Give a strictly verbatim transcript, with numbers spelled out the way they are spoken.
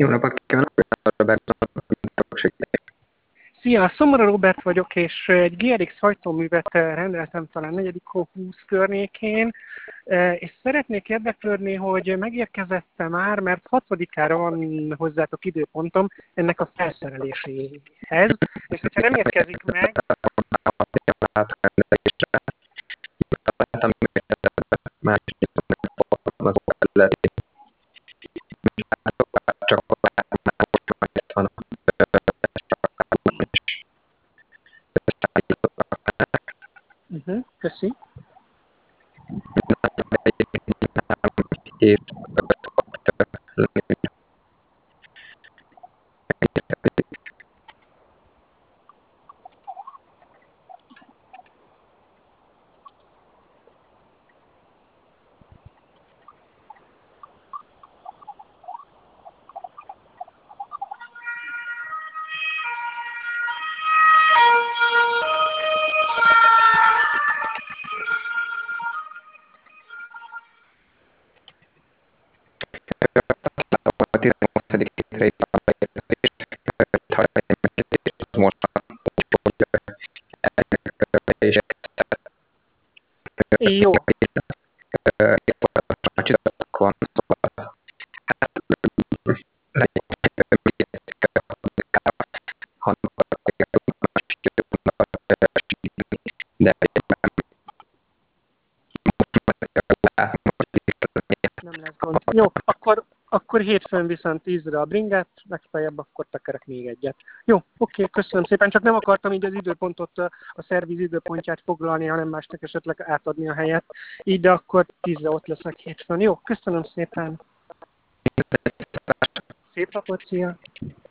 Jó napot kívánok, Robert, tudok segíteni. Szia, Szomora Robert vagyok, és egy gé er iksz hajtóművet rendeltem talán negyedik hó húsz környékén, és szeretnék érdeklődni, hogy megérkezette már, mert hatodikára van hozzátok időpontom ennek a felszereléséhez, és hogyha nem érkezik meg... Uh-huh, köszi. Jó. Nem lesz gond. Jó, akkor, akkor hétfőn viszont tízre a bringát, legfeljebb akkor tekerek még egyet. Jó, oké, köszönöm szépen, csak nem akartam így az időpontot, a szerviz időpontját foglalni, hanem másnak esetleg átadni a helyet. Így, de akkor tízre ott leszek hétfőn. Jó, köszönöm szépen. Szép napot, szia!